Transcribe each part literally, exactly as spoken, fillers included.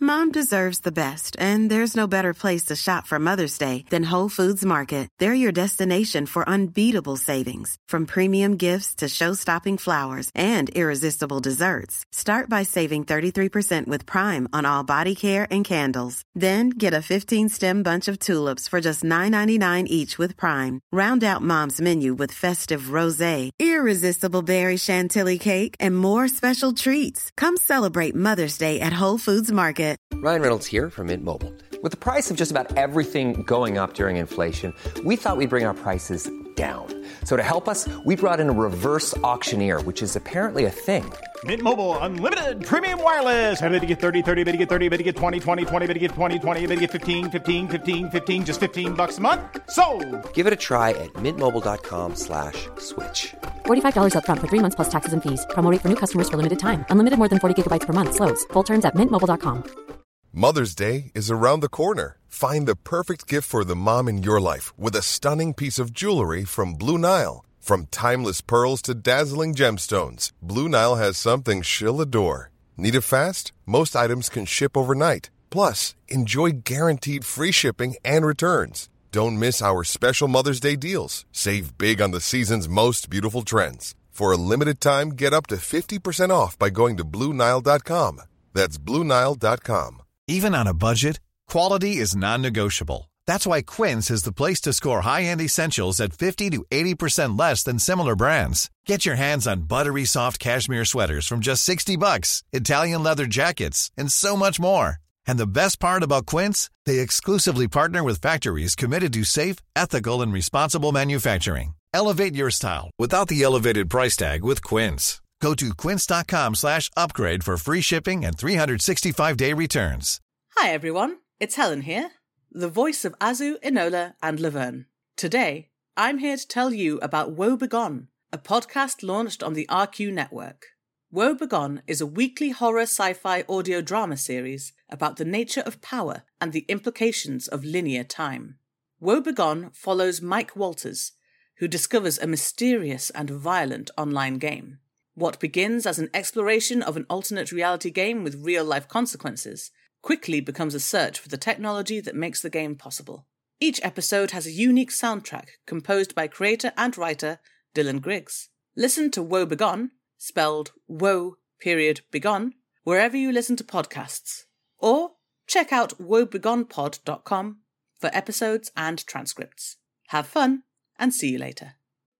Mom deserves the best, and there's no better place to shop for Mother's Day than Whole Foods Market. They're your destination for unbeatable savings, from premium gifts to show-stopping flowers and irresistible desserts. Start by saving thirty-three percent with Prime on all body care and candles. Then get a fifteen-stem bunch of tulips for just nine ninety-nine each with Prime. Round out Mom's menu with festive rosé, irresistible berry chantilly cake, and more special treats. Come celebrate Mother's Day at Whole Foods Market. Ryan Reynolds here from Mint Mobile. With the price of just about everything going up during inflation, we thought we'd bring our prices down. So to help us, we brought in a reverse auctioneer, which is apparently a thing. Mint Mobile Unlimited Premium Wireless. How to get thirty, thirty, bit to get thirty, bit to get twenty, twenty, twenty, bit to get twenty, twenty, bit to get fifteen, fifteen, fifteen, fifteen, just fifteen bucks a month? Sold! Give it a try at mintmobile.com slash switch. forty-five dollars up front for three months plus taxes and fees. Promo rate for new customers for limited time. Unlimited more than forty gigabytes per month. Slows full terms at mint mobile dot com. Mother's Day is around the corner. Find the perfect gift for the mom in your life with a stunning piece of jewelry from Blue Nile. From timeless pearls to dazzling gemstones, Blue Nile has something she'll adore. Need it fast? Most items can ship overnight. Plus, enjoy guaranteed free shipping and returns. Don't miss our special Mother's Day deals. Save big on the season's most beautiful trends. For a limited time, get up to fifty percent off by going to Blue Nile dot com. That's Blue Nile dot com. Even on a budget, quality is non-negotiable. That's why Quince is the place to score high-end essentials at fifty to eighty percent less than similar brands. Get your hands on buttery soft cashmere sweaters from just sixty bucks, Italian leather jackets, and so much more. And the best part about Quince, they exclusively partner with factories committed to safe, ethical, and responsible manufacturing. Elevate your style without the elevated price tag with Quince. Go to quince.com slash upgrade for free shipping and three sixty-five day returns. Hi everyone, it's Helen here, the voice of Azu, Enola and Laverne. Today, I'm here to tell you about Woe Begone, a podcast launched on the R Q network. Woe Begone is a weekly horror sci-fi audio drama series about the nature of power and the implications of linear time. Woe Begone follows Mike Walters, who discovers a mysterious and violent online game. What begins as an exploration of an alternate reality game with real-life consequences quickly becomes a search for the technology that makes the game possible. Each episode has a unique soundtrack composed by creator and writer Dylan Griggs. Listen to Woe Begone, spelled Woe period Begone, wherever you listen to podcasts. Or check out woe begone pod dot com for episodes and transcripts. Have fun, and see you later.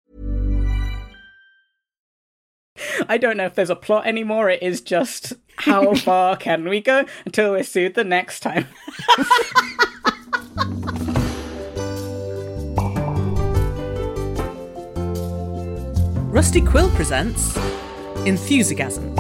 I don't know if there's a plot anymore. It is just, how far can we go until we're sued the next time? Rusty Quill presents Enthusiasm.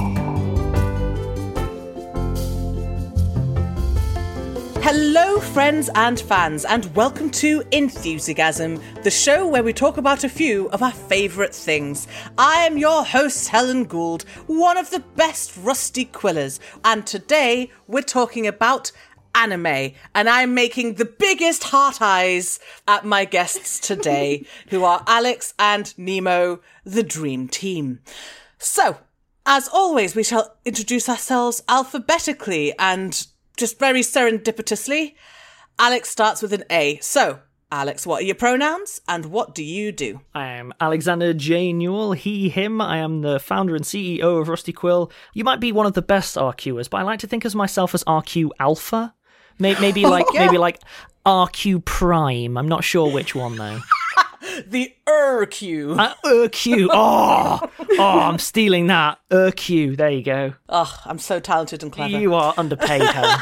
Hello, friends and fans, and welcome to Enthusiasm, the show where we talk about a few of our favourite things. I am your host, Helen Gould, one of the best Rusty Quillers, and today we're talking about anime, and I'm making the biggest heart eyes at my guests today, who are Alex and Nemo, the Dream Team. So, as always, we shall introduce ourselves alphabetically, and just very serendipitously, Alex starts with an A. So, Alex, what are your pronouns, and what do you do? I am Alexander J. Newell, he, him. I am the founder and C E O of Rusty Quill. You might be one of the best RQers, but I like to think of myself as R Q Alpha. Maybe like yeah. maybe like R Q Prime. I'm not sure which one, though. The R Q. Uh, R Q. Oh, oh, I'm stealing that. R Q. There you go. Oh, I'm so talented and clever. You are underpaid, Helen.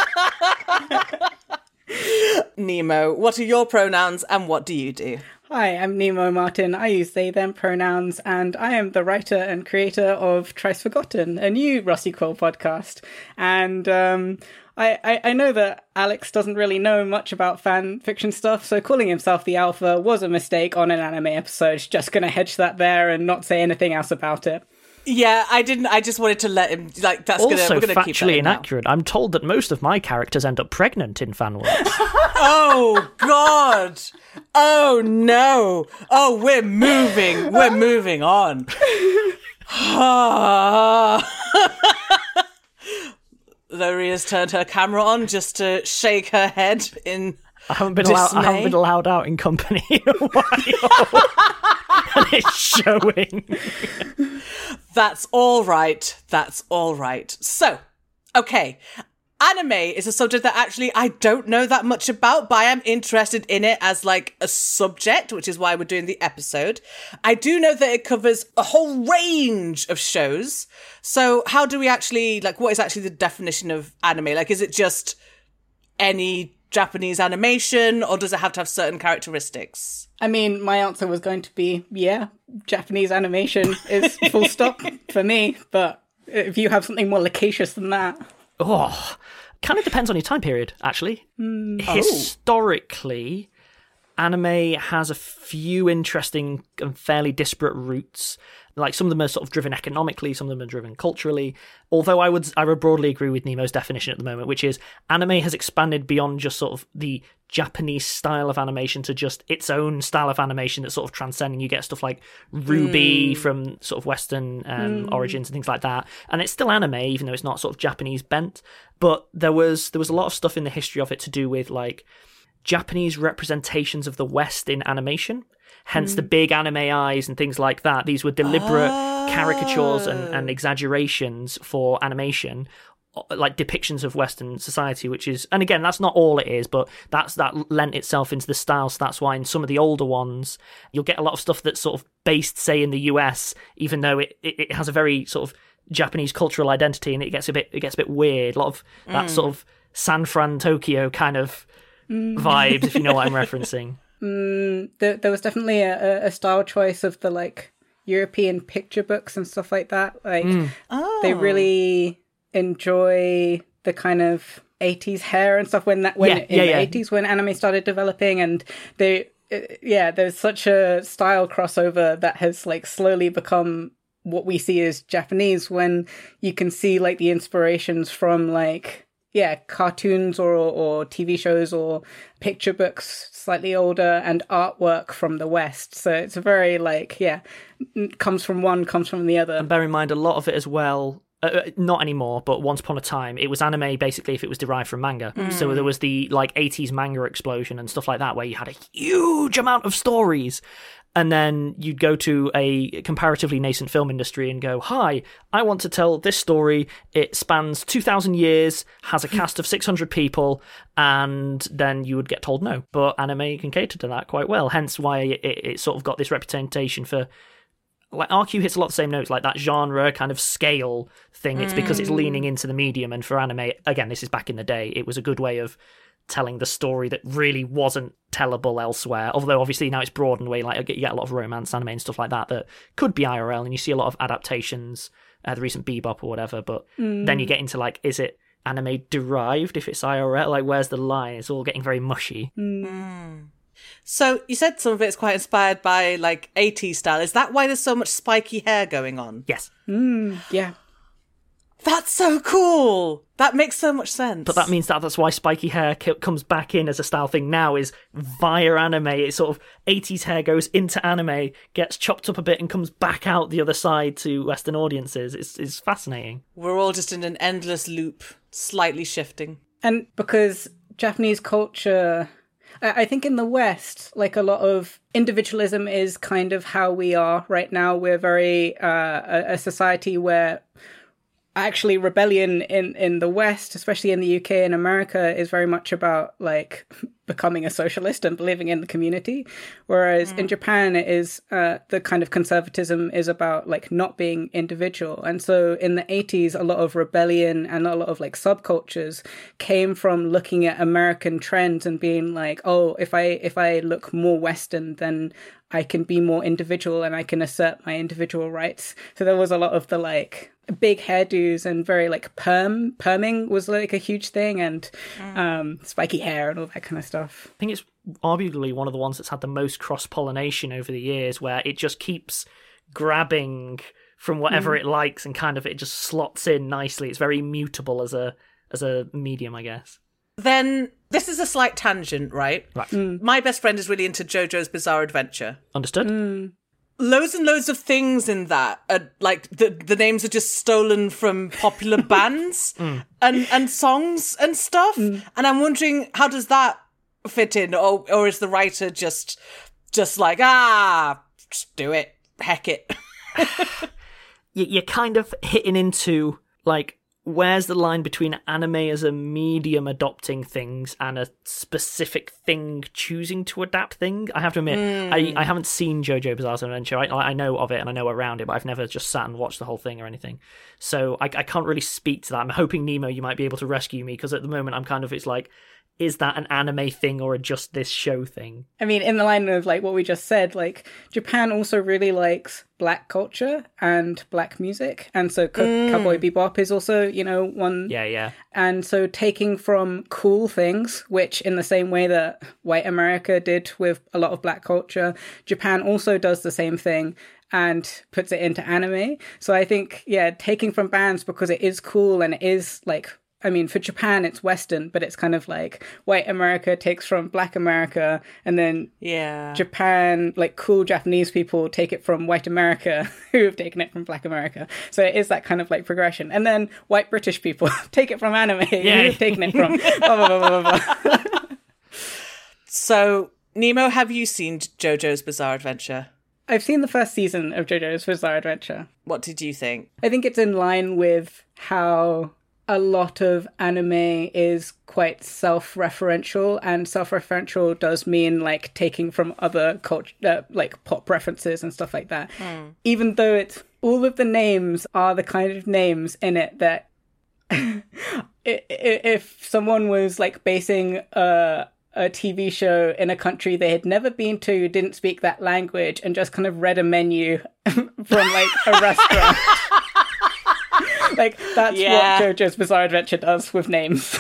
Nemo, what are your pronouns and what do you do? Hi, I'm Nemo Martin. I use they, them pronouns, and I am the writer and creator of Thrice Forgotten, a new Rusty Quill podcast. And um, I, I, I know that Alex doesn't really know much about fan fiction stuff, so calling himself the Alpha was a mistake on an anime episode. Just going to hedge that there and not say anything else about it. Yeah, I didn't. I just wanted to let him. Like that's also gonna. We're gonna keep that factually inaccurate. Now. I'm told that most of my characters end up pregnant in fan works. Oh God! Oh no! Oh, we're moving. We're moving on. Loria's turned her camera on just to shake her head in I haven't been allowed. I haven't been allowed out in company in a while, and it's showing. That's all right. That's all right. So, okay. Anime is a subject that actually I don't know that much about, but I am interested in it as like a subject, which is why we're doing the episode. I do know that it covers a whole range of shows. So how do we actually, like, what is actually the definition of anime? Like, is it just any Japanese animation, or does it have to have certain characteristics? I mean, my answer was going to be, yeah, Japanese animation is full stop for me, but if you have something more loquacious than that... Oh, kind of depends on your time period, actually. Mm. Historically, oh. anime has a few interesting and fairly disparate roots. Like, some of them are sort of driven economically, some of them are driven culturally. Although I would I would broadly agree with Nemo's definition at the moment, which is anime has expanded beyond just sort of the Japanese style of animation to just its own style of animation that's sort of transcending. You get stuff like Ruby mm. from sort of Western um, mm. origins and things like that. And it's still anime, even though it's not sort of Japanese bent. But there was there was a lot of stuff in the history of it to do with like Japanese representations of the West in animation. Hence mm. the big anime eyes and things like that. These were deliberate oh. caricatures and, and exaggerations for animation, like depictions of Western society, which is, and again, that's not all it is, but that's that lent itself into the style. So that's why in some of the older ones, you'll get a lot of stuff that's sort of based, say, in the U S, even though it, it, it has a very sort of Japanese cultural identity, and it gets a bit it gets a bit weird. A lot of that mm. sort of San Fran, Tokyo kind of mm. vibes, if you know what I'm referencing. Mm, there, there was definitely a, a style choice of the like European picture books and stuff like that. Like mm. oh. they really enjoy the kind of eighties hair and stuff when that when yeah, in yeah, the yeah. eighties when anime started developing, and they yeah there's such a style crossover that has like slowly become what we see as Japanese, when you can see like the inspirations from like yeah cartoons or or T V shows or picture books slightly older and artwork from the West. So it's a very like yeah comes from one, comes from the other. And bear in mind a lot of it as well, uh, not anymore, but once upon a time it was anime basically if it was derived from manga. Mm. So there was the like eighties manga explosion and stuff like that, where you had a huge amount of stories. And then you'd go to a comparatively nascent film industry and go, hi, I want to tell this story. It spans two thousand years, has a cast of six hundred people, and then you would get told no. But anime can cater to that quite well, hence why it, it sort of got this reputation for... Like, R Q hits a lot of the same notes, like that genre kind of scale thing. It's because it's leaning into the medium, and for anime, again, this is back in the day, it was a good way of telling the story that really wasn't tellable elsewhere. Although obviously now it's broadened way, like you get a lot of romance anime and stuff like that that could be I R L, and you see a lot of adaptations, uh, the recent Bebop or whatever. But mm. then you get into like, is it anime derived if it's I R L? Like, where's the line? It's all getting very mushy. Mm. So you said some of it's quite inspired by like eighties style. Is that why there's so much spiky hair going on? Yes. Mm, yeah. That's so cool. That makes so much sense. But that means that that's why spiky hair comes back in as a style thing now, is via anime. It's sort of eighties hair goes into anime, gets chopped up a bit and comes back out the other side to Western audiences. It's, it's fascinating. We're all just in an endless loop, slightly shifting. And because Japanese culture... I think in the West, like a lot of individualism is kind of how we are right now. We're very uh, a, a society where actually rebellion in, in the West, especially in the U K and America, is very much about like becoming a socialist and believing in the community. Whereas mm. in Japan, it is uh, the kind of conservatism is about like not being individual. And so in the eighties, a lot of rebellion and a lot of like subcultures came from looking at American trends and being like, oh, if I if I look more Western, then I can be more individual and I can assert my individual rights. So there was a lot of the like big hairdos and very like perm perming was like a huge thing, and mm. um spiky hair and all that kind of stuff. I think it's arguably one of the ones that's had the most cross-pollination over the years, where it just keeps grabbing from whatever mm. it likes and kind of it just slots in nicely. It's very mutable as a as a medium, I guess. Then this is a slight tangent, right? Right. Mm. My best friend is really into JoJo's Bizarre Adventure. Understood. Mm. loads and loads of things in that. Uh, like the the names are just stolen from popular bands mm. and and songs and stuff. Mm. And I'm wondering, how does that fit in, or or is the writer just just like ah, just do it, heck it? You're kind of hitting into like, where's the line between anime as a medium adopting things and a specific thing choosing to adapt thing? I have to admit, mm. I, I haven't seen JoJo Bizarre Adventure. I, I know of it and I know around it, but I've never just sat and watched the whole thing or anything. So I, I can't really speak to that. I'm hoping, Nemo, you might be able to rescue me, because at the moment I'm kind of, it's like, is that an anime thing or a just this show thing? I mean, in the line of like what we just said, like Japan also really likes black culture and black music. And so Co- mm. Cowboy Bebop is also, you know, one. Yeah, yeah. And so taking from cool things, which in the same way that white America did with a lot of black culture, Japan also does the same thing and puts it into anime. So I think, yeah, taking from bands because it is cool and it is like, I mean, for Japan, it's Western, but it's kind of like white America takes from black America, and then yeah. Japan, like cool Japanese people take it from white America, who have taken it from black America. So it is that kind of like progression. And then white British people take it from anime, yeah. who have taken it from blah, blah, blah, blah, blah. So, Nemo, have you seen JoJo's Bizarre Adventure? I've seen the first season of JoJo's Bizarre Adventure. What did you think? I think it's in line with how a lot of anime is quite self-referential, and self-referential does mean like taking from other culture, uh, like pop references and stuff like that. Mm. Even though it's all of the names are the kind of names in it that if someone was like basing a a T V show in a country they had never been to, didn't speak that language, and just kind of read a menu from like a restaurant. Like, that's yeah. what JoJo's Bizarre Adventure does with names.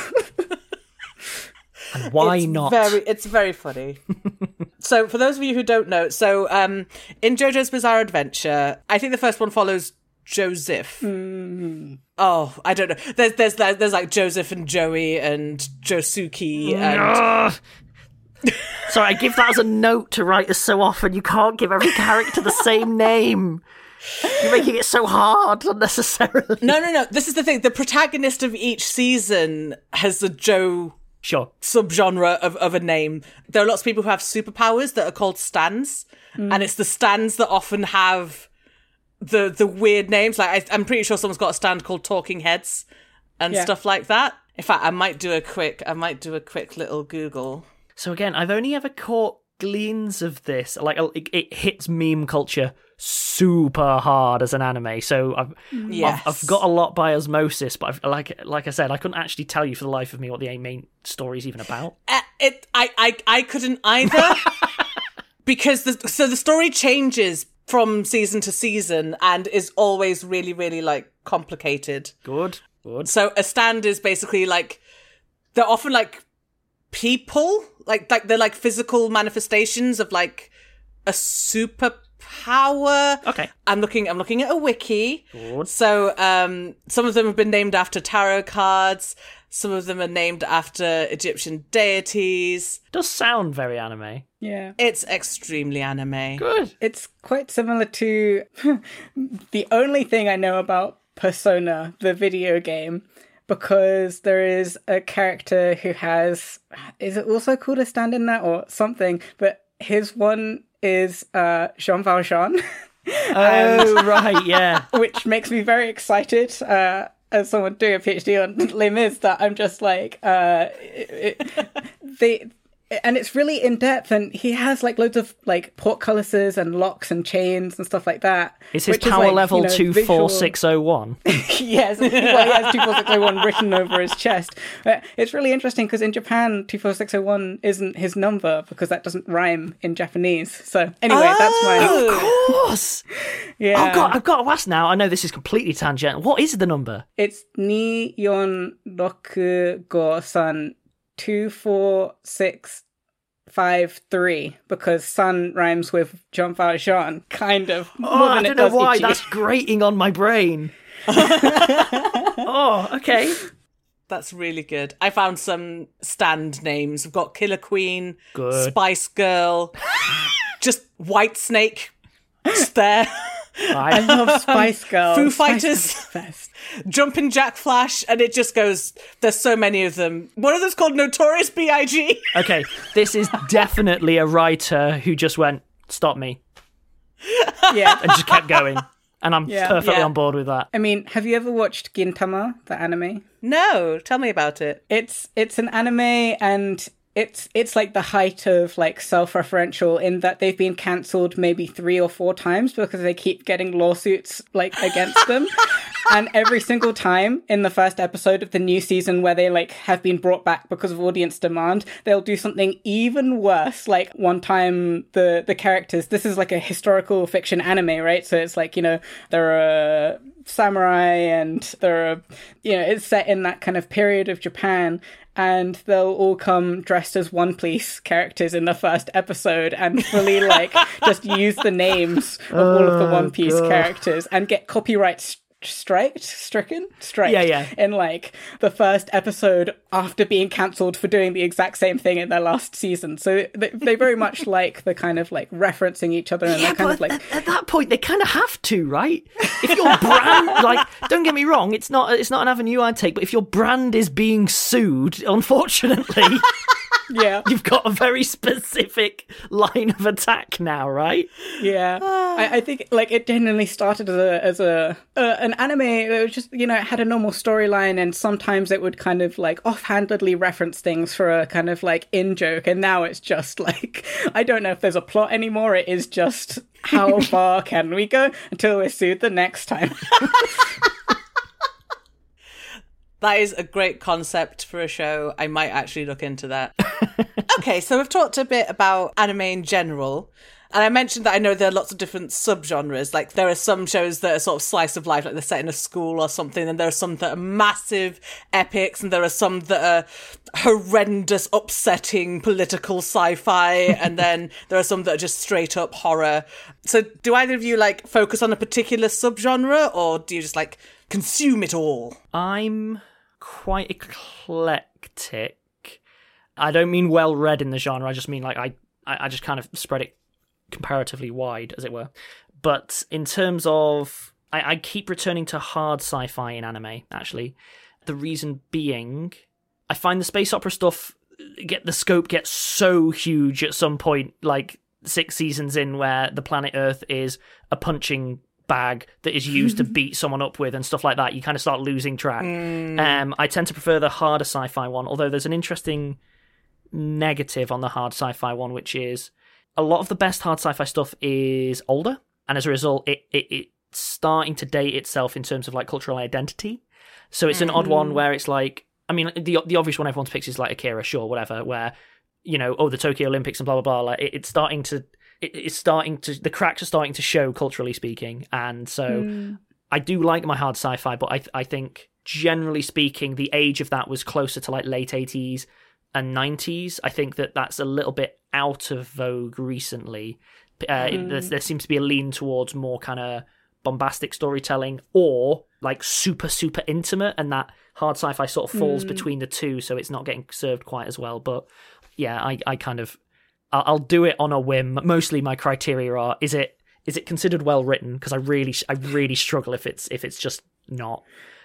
And why it's not? Very, it's very funny. So, for those of you who don't know, so um, in JoJo's Bizarre Adventure, I think the first one follows Joseph. Mm. Oh, I don't know. There's there's there's like Joseph and Joey and Josuke and. Sorry, I give that as a note to writers so often. You can't give every character the same name. You're making it so hard unnecessarily. No, no, no. This is the thing. The protagonist of each season has a Joe sure. subgenre of, of a name. There are lots of people who have superpowers that are called stands. Mm. And it's the stands that often have the the weird names. Like I, I'm pretty sure someone's got a stand called Talking Heads and yeah. stuff like that. In fact, I might do a quick, I might do a quick little Google. So again, I've only ever caught gleans of this. Like it, it hits meme culture super hard as an anime, so I've, yes. I've I've got a lot by osmosis, but I've, like like I said, I couldn't actually tell you for the life of me what the main story is even about. Uh, it I, I I couldn't either because the so the story changes from season to season and is always really really like complicated. Good, good. So a stand is basically like they're often like people, like like they're like physical manifestations of like a super. Power. Okay. I'm looking I'm looking at a wiki. Good. So um some of them have been named after tarot cards, some of them are named after Egyptian deities. Does sound very anime. Yeah. It's extremely anime. Good. It's quite similar to the only thing I know about Persona, the video game, because there is a character who has, is it also called a stand in that or something, but his one is uh, Jean Valjean. Oh, right, yeah. Which makes me very excited uh, as someone doing a PhD on Les Mis, that I'm just like, uh, it, it, they... And it's really in depth, and he has like loads of like portcullises and locks and chains and stuff like that. Is his power is, like, level you know, two four six oh one? Yes, well, he has two four six oh one written over his chest. Uh, it's really interesting because in Japan, two four six oh one isn't his number because that doesn't rhyme in Japanese. So anyway, oh, that's my. Of course. Yeah. Oh God, I've got to ask now. I know this is completely tangent. What is the number? It's ni yon roku go san. Two, four, six, five, three, because sun rhymes with Jean Valjean, kind of. Oh, more than I don't know why. Ichi. That's grating on my brain. Oh, okay. That's really good. I found some stand names. We've got Killer Queen, good. Spice Girl, just White Snake. It's there. I love Spice Girls. Foo Spice Fighters, Girls Jumpin' Jack Flash, and it just goes, there's so many of them. One of them's called Notorious B I G Okay, this is definitely a writer who just went, stop me. Yeah. And just kept going. And I'm Yeah. perfectly Yeah. on board with that. I mean, have you ever watched Gintama, the anime? No, tell me about it. It's it's an anime, and it's it's like the height of like self-referential in that they've been cancelled maybe three or four times because they keep getting lawsuits like against them. And every single time in the first episode of the new season where they like have been brought back because of audience demand, they'll do something even worse. Like one time the the characters, this is like a historical fiction anime, right? So it's like, you know, there are samurai and there are, you know, it's set in that kind of period of Japan, and they'll all come dressed as One Piece characters in the first episode and fully like just use the names of all of the One Piece God. characters and get copyright st- striked, stricken, striked Yeah, yeah. in like the first episode after being cancelled for doing the exact same thing in their last season. So they, they very much like the kind of like referencing each other and Yeah, they're kind but of like at, at that point, they kind of have to, right? If your brand, like, don't get me wrong, it's not it's not an avenue I'd take, but if your brand is being sued, unfortunately, yeah. you've got a very specific line of attack now, right? Yeah, I, I think like it genuinely started as a as a uh, an anime that was just, you know, it had a normal storyline, and sometimes it would kind of like offhandedly reference things for a kind of like in joke, and now it's just like I don't know if there's a plot anymore. It is just how far can we go until we're sued the next time. That is a great concept for a show. I might actually look into that. Okay, so we've talked a bit about anime in general. And I mentioned that I know there are lots of different subgenres. Like there are some shows that are sort of slice of life, like they're set in a school or something. And there are some that are massive epics. And there are some that are horrendous, upsetting political sci-fi. And then there are some that are just straight up horror. So do either of you like focus on a particular subgenre, or do you just like consume it all? I'm quite eclectic. I don't mean well read in the genre. I just mean like I, I just kind of spread it comparatively wide, as it were. But in terms of, I, I keep returning to hard sci-fi in anime. Actually, the reason being, I find the space opera stuff get the scope gets so huge at some point, like six seasons in, where the planet Earth is a punching bag that is used to beat someone up with and stuff like that. You kind of start losing track. Mm. Um, I tend to prefer the harder sci-fi one, although there's an interesting negative on the hard sci-fi one, which is a lot of the best hard sci-fi stuff is older, and as a result, it, it it's starting to date itself in terms of like cultural identity. So it's an mm. odd one where it's like, I mean, the the obvious one everyone picks is like Akira, sure, whatever, where, you know, oh, the Tokyo Olympics and blah blah blah. Like it, it's starting to, it, it's starting to, the cracks are starting to show culturally speaking, and so mm. I do like my hard sci-fi, but I I think generally speaking, the age of that was closer to like late eighties and nineties. I think that that's a little bit out of vogue recently. Uh, mm. there, there seems to be a lean towards more kind of bombastic storytelling, or like super super intimate, and that hard sci-fi sort of falls mm. between the two, so it's not getting served quite as well. But yeah, I, I kind of I'll, I'll do it on a whim. Mostly my criteria are: is it is it considered well written? Because I really I really struggle if it's if it's just not.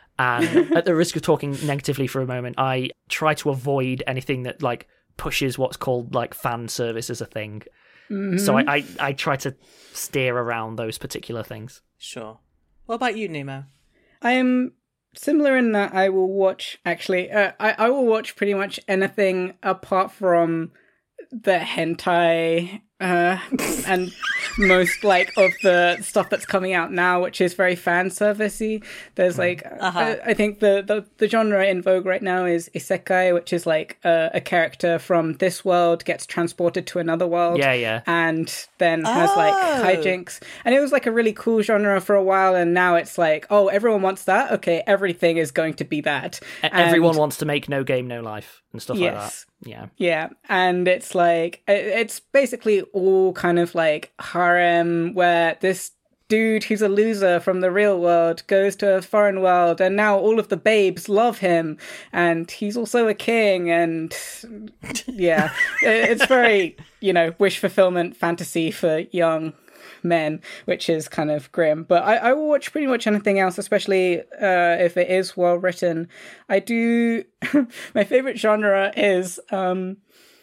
And at the risk of talking negatively for a moment, I try to avoid anything that like pushes what's called like fan service as a thing. Mm-hmm. So I, I, I try to steer around those particular things. Sure. What about you, Nemo? I am similar in that I will watch, actually, uh, I, I will watch pretty much anything apart from the hentai uh, and most like of the stuff that's coming out now, which is very fan servicey. There's like uh-huh. I, I think the, the the genre in vogue right now is isekai, which is like a, a character from this world gets transported to another world, yeah yeah and then has oh. like hijinks, and it was like a really cool genre for a while, and now it's like, oh, everyone wants that, okay, everything is going to be that. And everyone wants to make No Game No Life and stuff yes. like that. Yeah. Yeah. And it's like, it's basically all kind of like harem, where this dude who's a loser from the real world goes to a foreign world, and now all of the babes love him, and he's also a king, and yeah, it's very, you know, wish fulfillment fantasy for young men, which is kind of grim. But I, I will watch pretty much anything else, especially uh, if it is well written. I do... My favorite genre is... Um,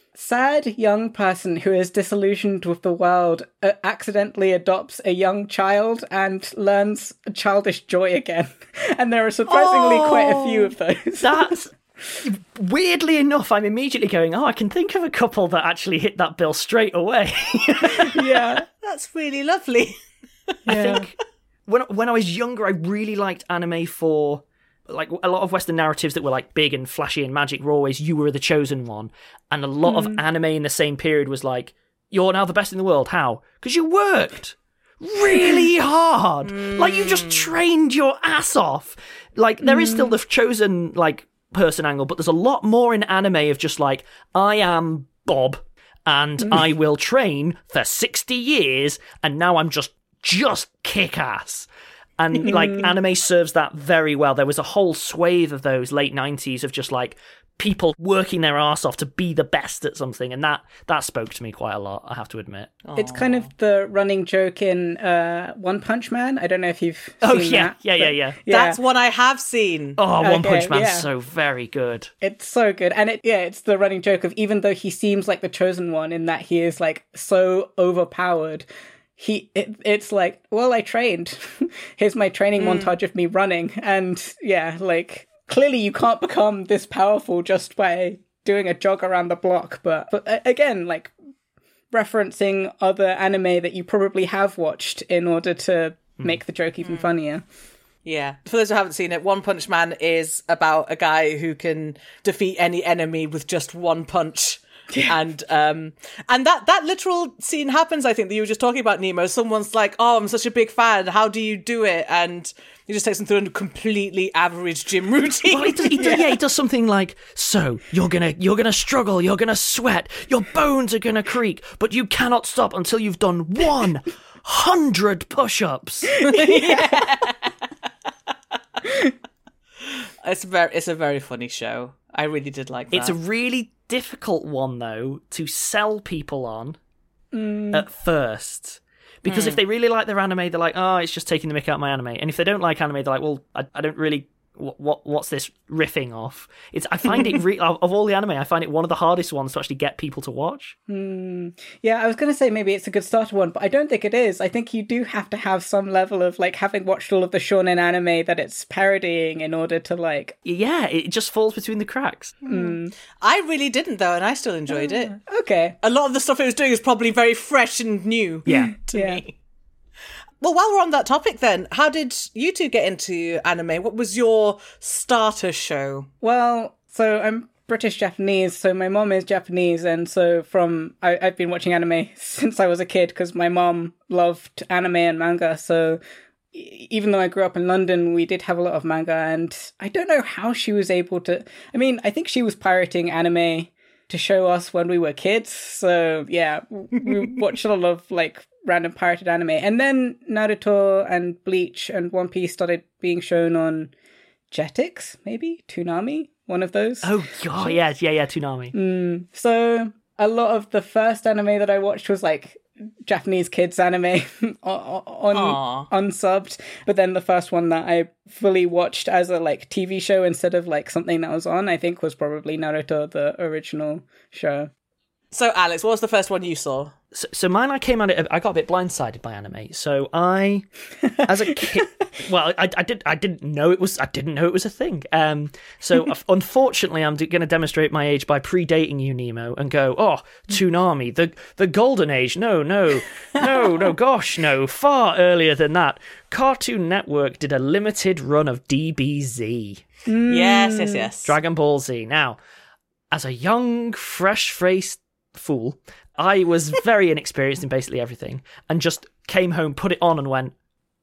sad young person who is disillusioned with the world uh, accidentally adopts a young child and learns childish joy again. And there are surprisingly oh, quite a few of those. That's... Weirdly enough, I'm immediately going, oh, I can think of a couple that actually hit that bill straight away. Yeah. That's really lovely. I yeah. think when, when I was younger, I really liked anime for... Like, a lot of Western narratives that were, like, big and flashy and magic were always, you were the chosen one. And a lot mm. of anime in the same period was like, you're now the best in the world. How? Because you worked really hard. Mm. Like, you just trained your ass off. Like, there mm. is still the chosen, like, person angle, but there's a lot more in anime of just, like, I am Bob, and mm. I will train for sixty years, and now I'm just, just kick-ass. And, like, anime serves that very well. There was a whole swathe of those late nineties of just, like, people working their arse off to be the best at something. And that, that spoke to me quite a lot, I have to admit. It's Aww. kind of the running joke in uh, One Punch Man. I don't know if you've seen oh, yeah, that. Yeah, yeah, yeah, yeah. That's one I have seen. Oh, One okay, Punch Man's yeah. so very good. It's so good. And, it yeah, it's the running joke of even though he seems like the chosen one in that he is, like, so overpowered... He, it, it's like, well, I trained. Here's my training mm. montage of me running. And yeah, like, clearly you can't become this powerful just by doing a jog around the block. But, but again, like, referencing other anime that you probably have watched in order to mm. make the joke even mm. funnier. Yeah. For those who haven't seen it, One Punch Man is about a guy who can defeat any enemy with just one punch. Yeah. And um, and that, that literal scene happens, I think, that you were just talking about, Nemo. Someone's like, oh, I'm such a big fan. How do you do it? And he just takes them through a completely average gym routine. Well, he does, he does, yeah, he does something like, so, you're gonna you're gonna struggle, you're gonna sweat, your bones are gonna creak, but you cannot stop until you've done one hundred push-ups. It's very, it's a very funny show. I really did like that. It's a really difficult one, though, to sell people on mm. at first. Because mm. if they really like their anime, they're like, oh, it's just taking the mick out of my anime. And if they don't like anime, they're like, well, I, I don't really... What, what what's this riffing off? It's I find it re- of all the anime, I find it one of the hardest ones to actually get people to watch. Mm. Yeah, I was going to say maybe it's a good starter one, but I don't think it is. I think you do have to have some level of like having watched all of the shonen anime that it's parodying in order to like. Yeah, it just falls between the cracks. Mm. I really didn't though, and I still enjoyed uh, it. Okay, a lot of the stuff it was doing is probably very fresh and new. Yeah, to yeah. me. Well, while we're on that topic then, how did you two get into anime? What was your starter show? Well, so I'm British-Japanese, so my mom is Japanese, and so from I, I've been watching anime since I was a kid because my mom loved anime and manga, so even though I grew up in London, we did have a lot of manga, and I don't know how she was able to... I mean, I think she was pirating anime to show us when we were kids, so yeah, we watched a lot of, like, random pirated anime. And then Naruto and Bleach and One Piece started being shown on Jetix, maybe? Toonami? One of those? Oh, God, yeah, yeah, yeah, Toonami. Mm, so a lot of the first anime that I watched was like Japanese kids anime on, on unsubbed. But then the first one that I fully watched as a like T V show instead of like something that was on, I think was probably Naruto, the original show. So, Alex, what was the first one you saw? So, so mine, I came at it, I got a bit blindsided by anime. So I, as a kid, well, I, I, did, I didn't know it was, I didn't know it was a thing. Um, so unfortunately, I'm going to demonstrate my age by predating you, Nemo, and go, oh, Toonami, the the golden age. No, no, no, no, gosh, no, far earlier than that. Cartoon Network did a limited run of D B Z. Mm. Yes, yes, yes. Dragon Ball Z. Now, as a young, fresh-faced fool, I was very inexperienced in basically everything and just came home, put it on and went,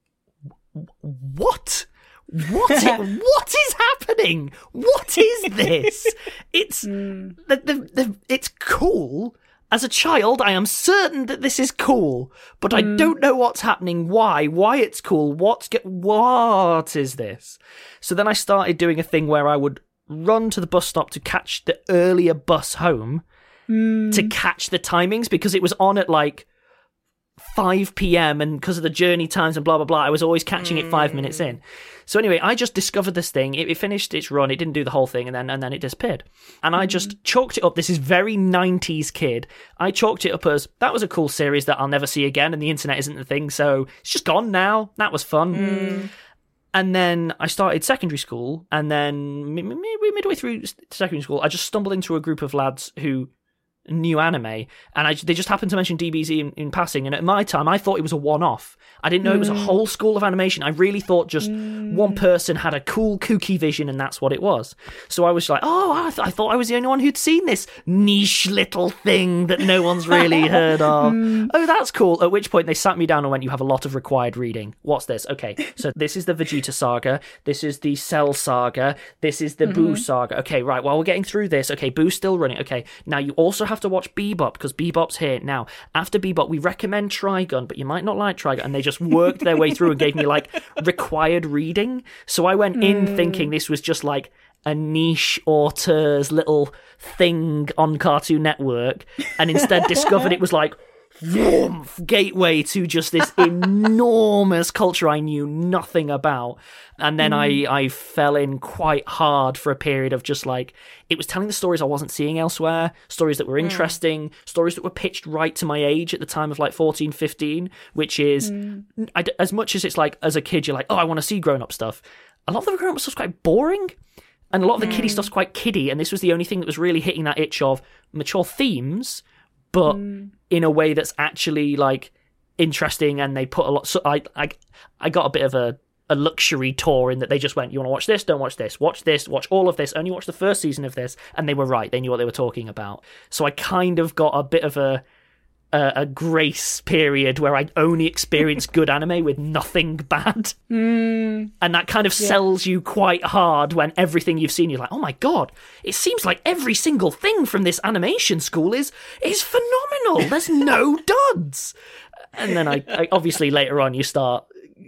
what? What is, what is happening? What is this? It's mm. the, the, the, it's cool. As a child, I am certain that this is cool, but mm. I don't know what's happening, why, why it's cool, what's get, what is this? So then I started doing a thing where I would run to the bus stop to catch the earlier bus home, to catch the timings, because it was on at like five p.m. and because of the journey times and blah, blah, blah, I was always catching mm. it five minutes in. So anyway, I just discovered this thing. It, it finished its run. It didn't do the whole thing, and then and then it disappeared. And I just chalked it up. This is very nineties kid. I chalked it up as, that was a cool series that I'll never see again, and the internet isn't the thing, so it's just gone now. That was fun. Mm. And then I started secondary school, and then midway through secondary school, I just stumbled into a group of lads who knew anime, and I, they just happened to mention D B Z in, in passing, and at my time I thought it was a one-off. I didn't know mm. it was a whole school of animation. I really thought just mm. one person had a cool kooky vision and that's what it was. So I was like, oh, I, th- I thought I was the only one who'd seen this niche little thing that no one's really heard of. Mm. Oh, that's cool. At which point they sat me down and went, you have a lot of required reading. What's this? Okay, so this is the Vegeta saga, this is the Cell saga, this is the mm-hmm. Boo saga. Okay, right, well, we're getting through this. Okay, Boo's still running. Okay, now you also have to watch Bebop, because Bebop's here. Now, after Bebop, we recommend Trigun, but you might not like Trigun. And they just worked their way through and gave me, like, required reading. So I went in mm. thinking this was just, like, a niche auteur's little thing on Cartoon Network, and instead discovered it was, like, vroom, gateway to just this enormous culture I knew nothing about. And then mm. I, I fell in quite hard for a period of just like, it was telling the stories I wasn't seeing elsewhere, stories that were interesting, mm. stories that were pitched right to my age at the time of like fourteen, fifteen, which is, mm. I, as much as it's like, as a kid, you're like, oh, I want to see grown-up stuff. A lot of the grown-up stuff's quite boring. And a lot of the mm. kiddie stuff's quite kiddie. And this was the only thing that was really hitting that itch of mature themes, but mm. in a way that's actually like interesting. And they put a lot. So I, I, I got a bit of a, a luxury tour in that they just went, you want to watch this? Don't watch this. Watch this. Watch all of this. Only watch the first season of this. And they were right. They knew what they were talking about. So I kind of got a bit of a a, a grace period where I only experienced good anime with nothing bad. Mm. And that kind of yeah. sells you quite hard when everything you've seen, you're like, oh my god, it seems like every single thing from this animation school is is phenomenal. There's no duds. And then I, I obviously later on you start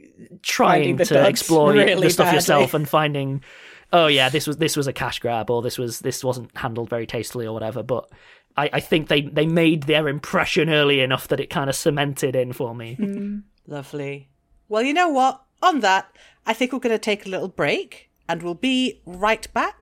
trying to explore really the stuff badly. yourself and finding, oh yeah, this was this was a cash grab, or this was this wasn't handled very tastily or whatever. But I, I think they, they made their impression early enough that it kind of cemented in for me. Mm. Lovely. Well, you know what? On that, I think we're going to take a little break, and we'll be right back.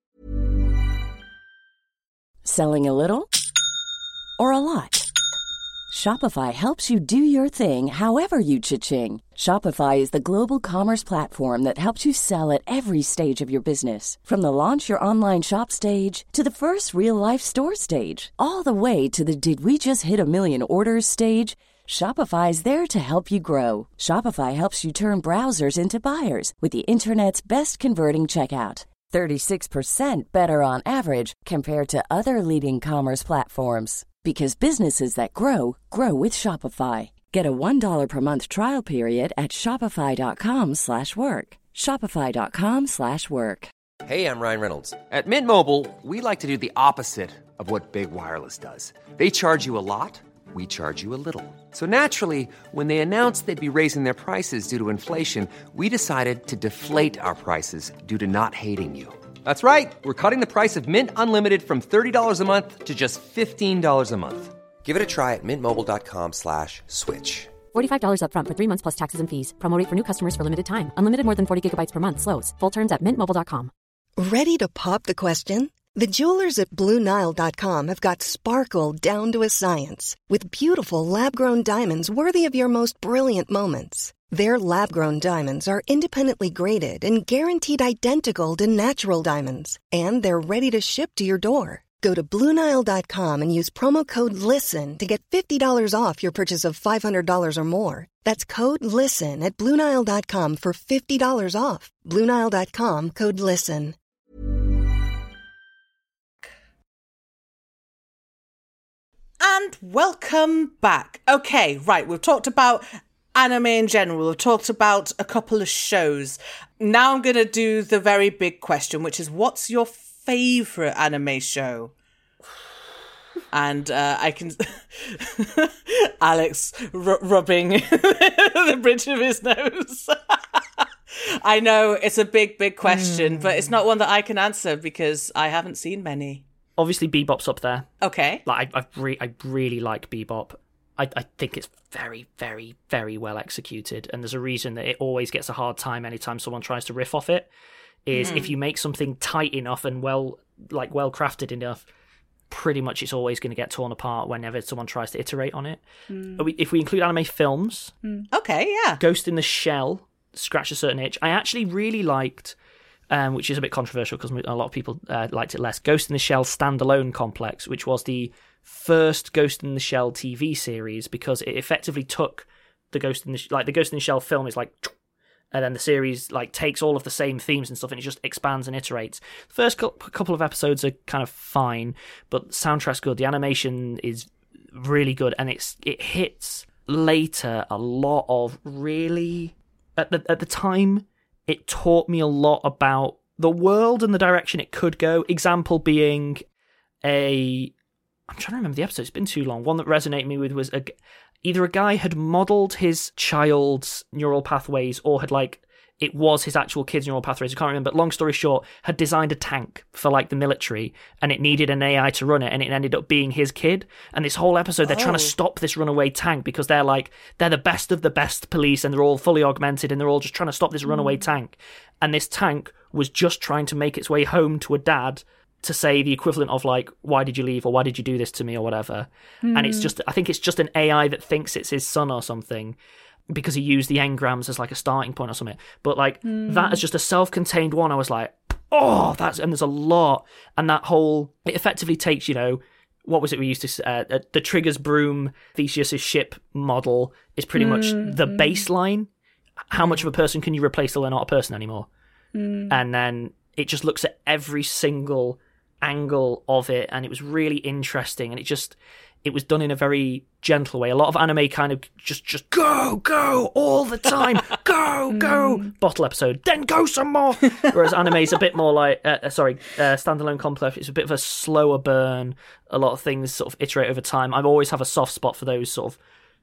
Selling a little or a lot? Shopify helps you do your thing however you cha-ching. Shopify is the global commerce platform that helps you sell at every stage of your business. From the launch your online shop stage to the first real-life store stage, all the way to the did we just hit a million orders stage. Shopify's there to help you grow. Shopify helps you turn browsers into buyers with the internet's best converting checkout. thirty-six percent better on average compared to other leading commerce platforms. Because businesses that grow, grow with Shopify. Get a one dollar per month trial period at shopify.com slash work. Shopify.com slash work. Hey, I'm Ryan Reynolds. At Mint Mobile, we like to do the opposite of what Big Wireless does. They charge you a lot, we charge you a little. So naturally, when they announced they'd be raising their prices due to inflation, we decided to deflate our prices due to not hating you. That's right. We're cutting the price of Mint Unlimited from thirty dollars a month to just fifteen dollars a month. Give it a try at mintmobile.com slash switch. forty-five dollars up front for three months plus taxes and fees. Promo rate for new customers for limited time. Unlimited more than forty gigabytes per month slows. Full terms at mint mobile dot com. Ready to pop the question? The jewelers at Blue Nile dot com have got sparkle down to a science with beautiful lab-grown diamonds worthy of your most brilliant moments. Their lab-grown diamonds are independently graded and guaranteed identical to natural diamonds. And they're ready to ship to your door. Go to Blue Nile dot com and use promo code LISTEN to get fifty dollars off your purchase of five hundred dollars or more. That's code LISTEN at Blue Nile dot com for fifty dollars off. Blue Nile dot com, code LISTEN. And welcome back. Okay, right, we've talked about anime in general. We've talked about a couple of shows. Now I'm going to do the very big question, which is, what's your favourite anime show? And uh, I can... Alex r- rubbing the bridge of his nose. I know, it's a big, big question, mm. but it's not one that I can answer because I haven't seen many. Obviously, Bebop's up there. Okay. Like I, I, re- I really like Bebop. I, I think it's very, very, very well executed. And there's a reason that it always gets a hard time anytime someone tries to riff off it, is mm. if you make something tight enough and well, like well crafted enough, pretty much it's always going to get torn apart whenever someone tries to iterate on it. Mm. If we include anime films, mm. okay, yeah, Ghost in the Shell scratched a certain itch. I actually really liked, um, which is a bit controversial because a lot of people uh, liked it less, Ghost in the Shell Standalone Complex, which was the first Ghost in the Shell T V series, because it effectively took the Ghost in the like the Ghost in the Shell film is like, and then the series like takes all of the same themes and stuff, and it just expands and iterates. The first couple of episodes are kind of fine, but the soundtrack's good. The animation is really good, and it's it hits later a lot of really at the at the time. It taught me a lot about the world and the direction it could go. Example being a I'm trying to remember the episode. It's been too long. One that resonated me with was a, either a guy had modelled his child's neural pathways, or had like it was his actual kid's neural pathways. I can't remember. But long story short, had designed a tank for like the military, and it needed an A I to run it, and it ended up being his kid. And this whole episode, they're oh. trying to stop this runaway tank because they're like they're the best of the best police, and they're all fully augmented, and they're all just trying to stop this mm. runaway tank. And this tank was just trying to make its way home to a dad to say the equivalent of like, why did you leave, or why did you do this to me, or whatever. Mm. And it's just, I think it's just an A I that thinks it's his son or something, because he used the engrams as like a starting point or something. But like mm. that as just a self-contained one, I was like, oh, that's, and there's a lot. And that whole, it effectively takes, you know, what was it we used to, uh, the Trigger's broom, Theseus's ship model is pretty mm. much the baseline. How much of a person can you replace till they're not a person anymore? Mm. And then it just looks at every single angle of it, and it was really interesting, and it just it was done in a very gentle way. A lot of anime kind of just just go go all the time, go go mm. bottle episode, then go some more. Whereas anime is a bit more like uh, sorry uh, Standalone Complex, it's a bit of a slower burn. A lot of things sort of iterate over time. I always have a soft spot for those sort of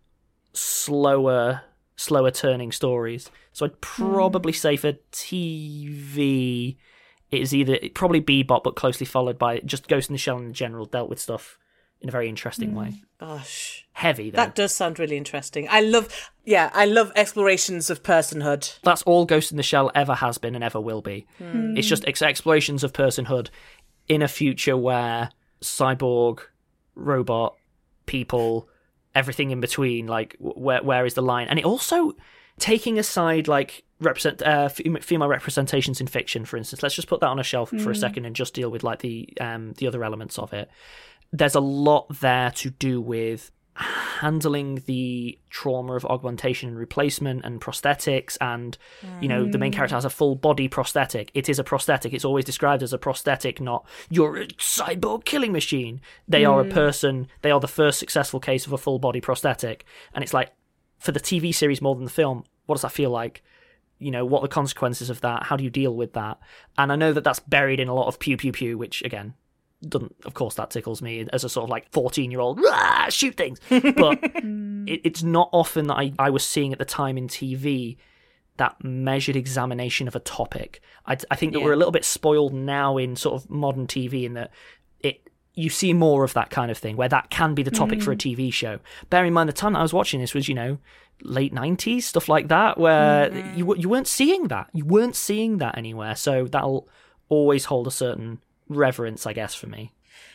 slower slower turning stories, so I'd probably mm. say for T V it is either probably Bebop, but closely followed by just Ghost in the Shell in general, dealt with stuff in a very interesting mm. way. Gosh. Heavy, though. That does sound really interesting. I love, yeah, I love explorations of personhood. That's all Ghost in the Shell ever has been and ever will be. Mm. It's just ex- explorations of personhood in a future where cyborg, robot, people, everything in between, like, where where is the line? And it also, taking aside, like, represent uh, female representations in fiction, for instance, let's just put that on a shelf mm. for a second and just deal with like the um the other elements of it. There's a lot there to do with handling the trauma of augmentation and replacement and prosthetics, and mm. you know, the main character has a full body prosthetic. It is a prosthetic. It's always described as a prosthetic, not you're a cyborg killing machine. They mm. are a person. They are the first successful case of a full body prosthetic. And it's like, for the T V series more than the film, what does that feel like? You know, what are the consequences of that? How do you deal with that? And I know that that's buried in a lot of pew pew pew, which again doesn't, of course, that tickles me as a sort of like fourteen year old shoot things. But it, it's not often that I, I was seeing at the time in T V that measured examination of a topic. I, I think that yeah. we're a little bit spoiled now in sort of modern T V in that it you see more of that kind of thing where that can be the topic mm. for a T V show. Bear in mind the time that I was watching this was, you know, late nineties, stuff like that, where mm-hmm. you you weren't seeing that. You weren't seeing that anywhere. So that'll always hold a certain reverence, I guess, for me.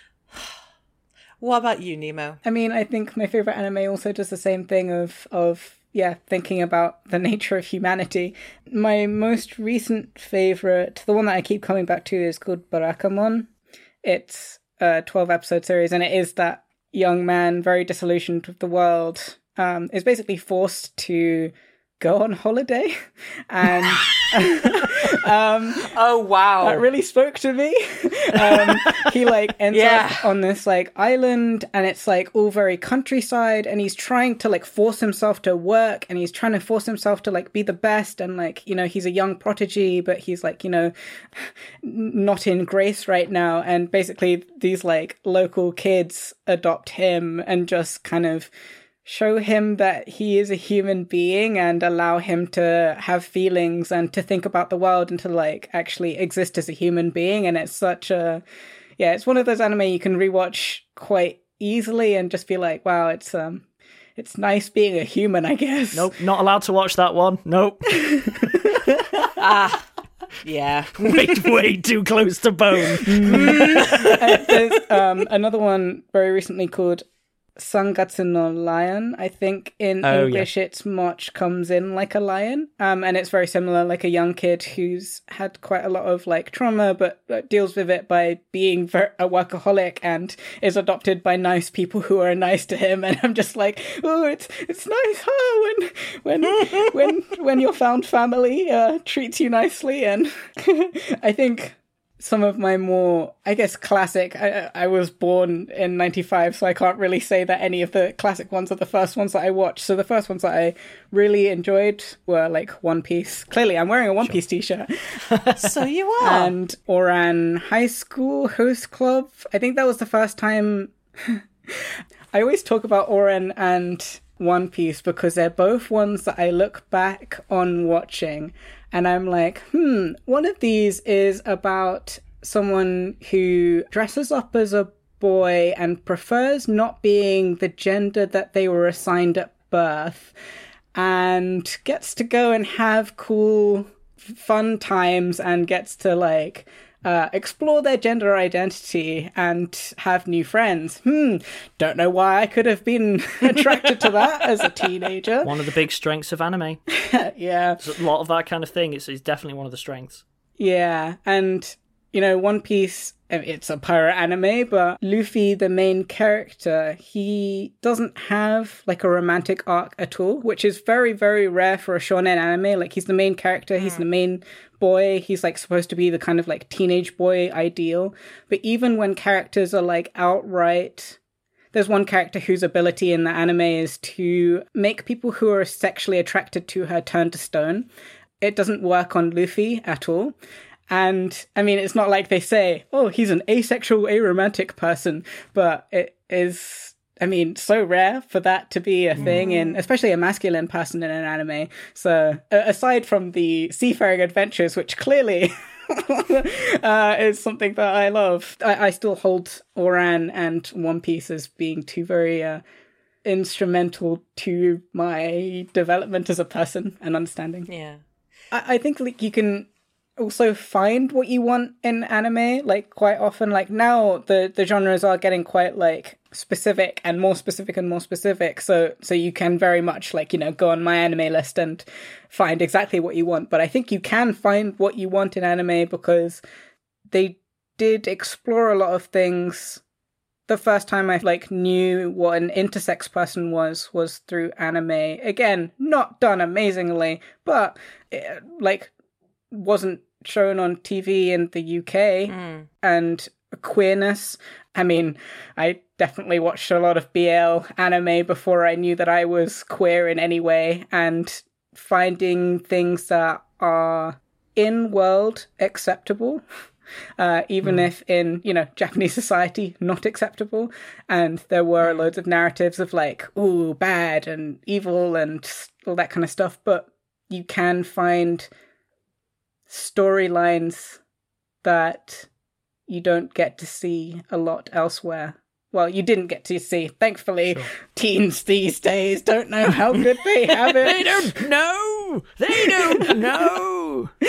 What about you, Nemo? I mean, I think my favorite anime also does the same thing of of yeah, thinking about the nature of humanity. My most recent favorite, the one that I keep coming back to, is called Barakamon. It's a twelve episode series, and it is that young man, very disillusioned with the world, um, is basically forced to go on holiday. And um, oh wow, that really spoke to me. um, he like ends yeah. up on this like island, and it's like all very countryside, and he's trying to like force himself to work, and he's trying to force himself to like be the best, and like, you know, he's a young prodigy, but he's like, you know, not in grace right now. And basically these like local kids adopt him and just kind of show him that he is a human being and allow him to have feelings and to think about the world and to like actually exist as a human being. And it's such a, yeah, it's one of those anime you can rewatch quite easily and just be like, wow, it's um, it's nice being a human, I guess. Nope, not allowed to watch that one. Nope. ah, yeah. way, way too close to bone. uh, there's um, another one very recently called Sangatsu no Lion. I think in oh, English yeah. it's March Comes In Like a Lion. Um, and it's very similar, like a young kid who's had quite a lot of like trauma, but, but deals with it by being ver- a workaholic and is adopted by nice people who are nice to him. And I'm just like, oh, it's it's nice, huh? When when when when your found family uh, treats you nicely. And I think some of my more, I guess, classic, I, I was born in ninety-five, so I can't really say that any of the classic ones are the first ones that I watched. So the first ones that I really enjoyed were like One Piece. Clearly, I'm wearing a One sure. Piece t-shirt. So you are. And Ouran High School Host Club. I think that was the first time. I always talk about Ouran and One Piece because they're both ones that I look back on watching and I'm like, hmm, one of these is about someone who dresses up as a boy and prefers not being the gender that they were assigned at birth and gets to go and have cool, fun times and gets to, like, Uh, explore their gender identity and have new friends. Hmm, don't know why I could have been attracted to that as a teenager. One of the big strengths of anime. Yeah. There's a lot of that kind of thing. It's, it's definitely one of the strengths. Yeah, and, you know, One Piece, it's a pirate anime, but Luffy, the main character, he doesn't have, like, a romantic arc at all, which is very, very rare for a shonen anime. Like, he's the main character, he's the main boy, he's, like, supposed to be the kind of, like, teenage boy ideal. But even when characters are, like, outright... There's one character whose ability in the anime is to make people who are sexually attracted to her turn to stone. It doesn't work on Luffy at all. And, I mean, it's not like they say, oh, he's an asexual, aromantic person, but it is, I mean, so rare for that to be a thing, mm. in, especially a masculine person in an anime. So, uh, aside from the seafaring adventures, which clearly uh, is something that I love, I, I still hold Ouran and One Piece as being two very uh, instrumental to my development as a person and understanding. Yeah. I, I think, like, you can also find what you want in anime, like, quite often. Like, now the the genres are getting quite, like, specific and more specific and more specific, so so you can very much, like, you know, go on my anime list and find exactly what you want. But I think you can find what you want in anime because they did explore a lot of things. The first time I, like, knew what an intersex person was was through anime. Again, not done amazingly, but it, like, wasn't shown on T V in the U K. Mm. And queerness, I mean, I definitely watched a lot of B L anime before I knew that I was queer in any way, and finding things that are in-world acceptable, uh, even mm. if in, you know, Japanese society not acceptable. And there were loads of narratives of, like, ooh, bad and evil and all that kind of stuff, but you can find storylines that you don't get to see a lot elsewhere. Well, you didn't get to see, thankfully. Sure. Teens these days don't know how good they have it. They don't know! They don't know! Do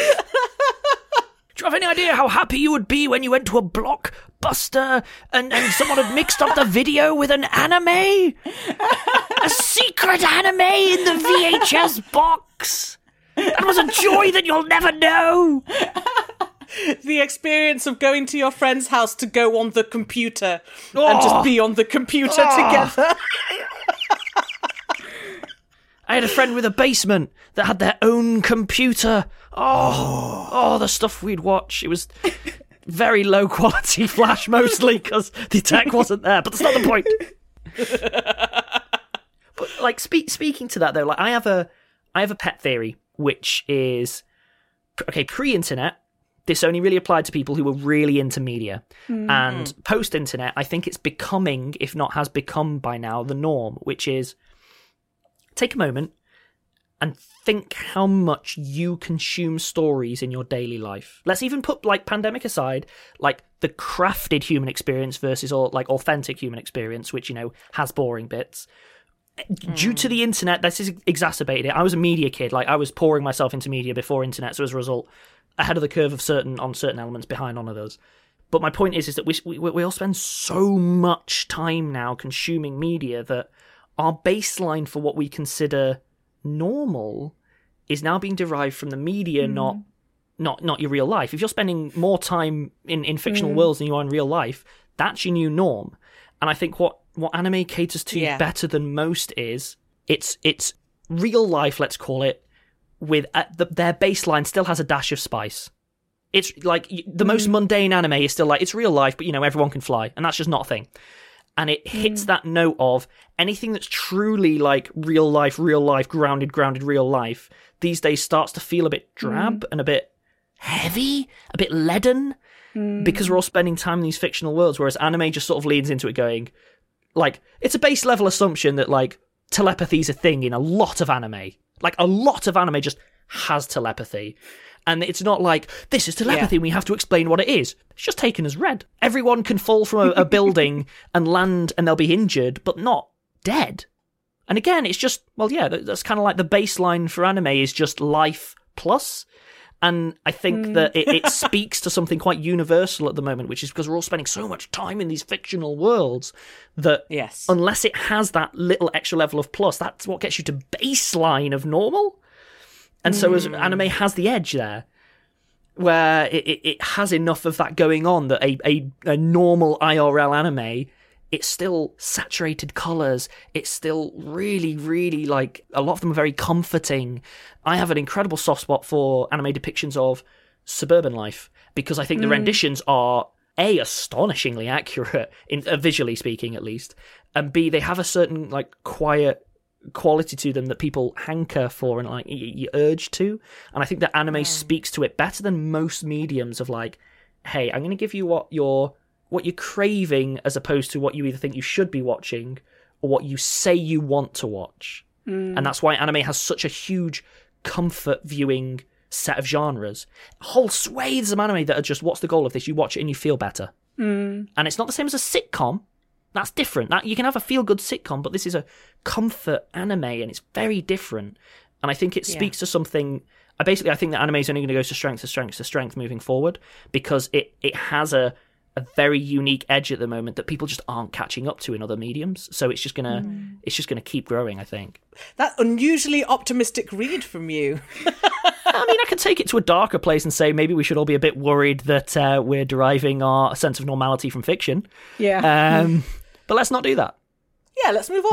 you have any idea how happy you would be when you went to a Blockbuster and, and someone had mixed up the video with an anime? A secret anime in the V H S box! That was a joy that you'll never know! The experience of going to your friend's house to go on the computer oh. and just be on the computer oh. together. I had a friend with a basement that had their own computer. Oh, oh, oh the stuff we'd watch. It was very low quality Flash mostly because the tech wasn't there, but that's not the point. But, like, spe- speaking to that though, like I have a, I have a pet theory, which is, okay, pre-internet, this only really applied to people who were really into media. Mm. And post-internet, I think it's becoming, if not has become by now, the norm, which is take a moment and think how much you consume stories in your daily life. Let's even put, like, pandemic aside, like the crafted human experience versus all, like, authentic human experience, which, you know, has boring bits. due to the internet, this has exacerbated it. I was a media kid. Like, I was pouring myself into media before internet, so as a result, ahead of the curve of certain on certain elements, behind on others. But my point is, is that we, we we all spend so much time now consuming media that our baseline for what we consider normal is now being derived from the media, mm. not not not your real life. If you're spending more time in, in fictional mm. worlds than you are in real life, that's your new norm. And I think what, what anime caters to yeah. better than most is it's it's real life, let's call it, with uh, the, their baseline still has a dash of spice. It's like the most mm. mundane anime is still like, it's real life, but you know, everyone can fly. And that's just not a thing. And it hits mm. that note of anything that's truly like real life, real life, grounded, grounded, real life, these days starts to feel a bit drab mm. and a bit heavy, a bit leaden, mm. because we're all spending time in these fictional worlds, whereas anime just sort of leans into it going, like, it's a base level assumption that like telepathy is a thing in a lot of anime. Like, a lot of anime just has telepathy. And it's not like, this is telepathy, yeah. and we have to explain what it is. It's just taken as read. Everyone can fall from a, a building and land and they'll be injured, but not dead. And again, it's just, well, yeah, that's kind of like the baseline for anime is just life plus. And I think mm. that it, it speaks to something quite universal at the moment, which is because we're all spending so much time in these fictional worlds that yes. unless it has that little extra level of plus, that's what gets you to baseline of normal. And so as anime has the edge there, where it, it, it has enough of that going on that a, a, a normal I R L anime, it's still saturated colours, it's still really, really, like, a lot of them are very comforting. I have an incredible soft spot for anime depictions of suburban life, because I think mm. the renditions are, A, astonishingly accurate, in uh, visually speaking at least, and B, they have a certain, like, quiet quality to them that people hanker for and like you, you urge to, and I think that anime yeah. speaks to it better than most mediums of like, hey, I'm going to give you what you're what you're craving as opposed to what you either think you should be watching or what you say you want to watch. Mm. And that's why anime has such a huge comfort viewing set of genres. Whole swathes of anime that are just, what's the goal of this? You watch it and you feel better. Mm. And it's not the same as a sitcom. That's different. That you can have a feel-good sitcom, but this is a comfort anime, and it's very different. And I think it speaks yeah. to something. I basically, I think that anime is only going to go to strength to strength to strength moving forward, because it, it has a, a very unique edge at the moment that people just aren't catching up to in other mediums. So it's just gonna mm. it's just gonna keep growing, I think. That unusually optimistic read from you. I mean, I could take it to a darker place and say maybe we should all be a bit worried that uh, we're deriving our sense of normality from fiction. Yeah. Um, but let's not do that. Yeah, let's move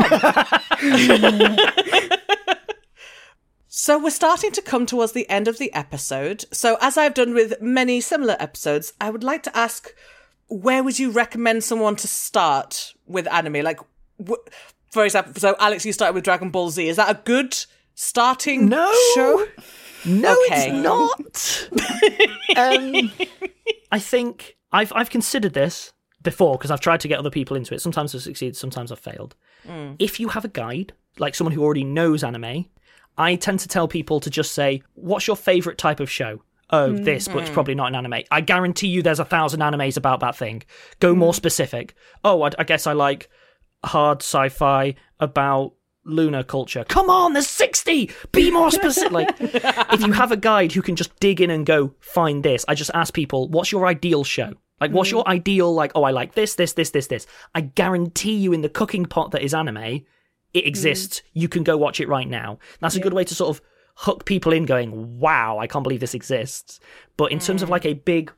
on. So we're starting to come towards the end of the episode. So as I've done with many similar episodes, I would like to ask, where would you recommend someone to start with anime? Like, wh- for example, so Alex, you started with Dragon Ball Z. Is that a good starting no. show? No, okay. it's not. um, I think I've I've considered this before because I've tried to get other people into it. Sometimes I've succeeded, sometimes I've failed. Mm. If you have a guide, like someone who already knows anime, I tend to tell people to just say, what's your favourite type of show? Oh, mm. this, but it's probably not an anime. I guarantee you there's a thousand animes about that thing. Go mm. more specific. Oh, I, I guess I like hard sci-fi about lunar culture. Come on, there's sixty! Be more specific! Like, if you have a guide who can just dig in and go, find this, I just ask people, what's your ideal show? Like, what's mm. your ideal, like, oh, I like this, this, this, this, this. I guarantee you in the cooking pot that is anime, it exists. Mm. You can go watch it right now. That's yeah. a good way to sort of hook people in going, wow, I can't believe this exists. But in mm. terms of like a big,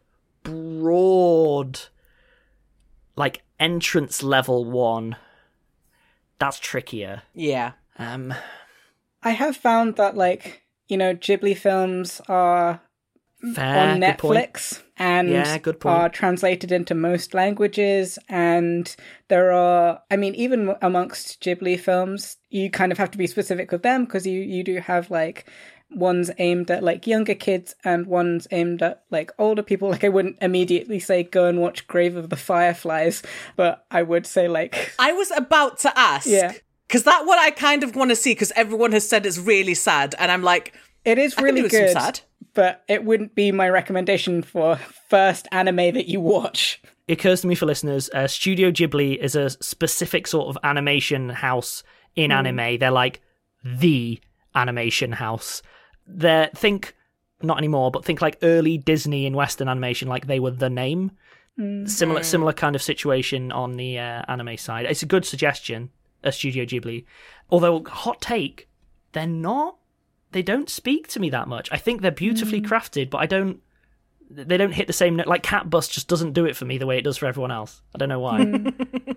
broad, like entrance level one, that's trickier. Yeah. Um, I have found that, like, you know, Ghibli films are fair, on Netflix and yeah, good point. are translated into most languages. And there are, I mean, even amongst Ghibli films, you kind of have to be specific with them because you, you do have, like, ones aimed at, like, younger kids and ones aimed at, like, older people. Like, I wouldn't immediately say go and watch Grave of the Fireflies, but I would say, like... I was about to ask. Yeah. Because that one I kind of want to see because everyone has said it's really sad. And I'm like... It is really good, sad. But it wouldn't be my recommendation for first anime that you watch. It occurs to me for listeners, uh, Studio Ghibli is a specific sort of animation house in mm. anime. They're like the animation house. They're, think, not anymore, but think like early Disney in Western animation, like they were the name. Mm. Similar similar kind of situation on the uh, anime side. It's a good suggestion, a Studio Ghibli. Although, hot take, they're not, they don't speak to me that much. I think they're beautifully mm. crafted, but I don't, they don't hit the same note. Like Cat Bus just doesn't do it for me the way it does for everyone else. I don't know why. Mm.